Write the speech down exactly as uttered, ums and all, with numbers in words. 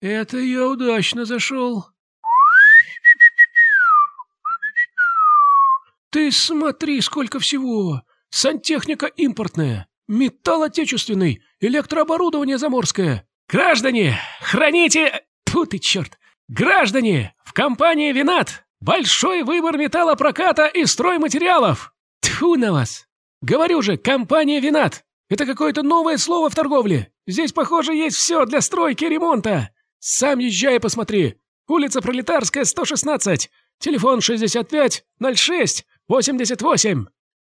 Это я удачно зашел. Ты смотри, сколько всего. Сантехника импортная, металл отечественный, электрооборудование заморское. Граждане, храните... Тьфу ты, черт! Граждане, в компании «Винат» большой выбор металлопроката и стройматериалов. Тьфу на вас! Говорю же, компания «Винат». Это какое-то новое слово в торговле. Здесь, похоже, есть все для стройки и ремонта. Сам езжай и посмотри. Улица Пролетарская, сто шестнадцать. Телефон шестьдесят пять ноль шесть восемьдесят восемь.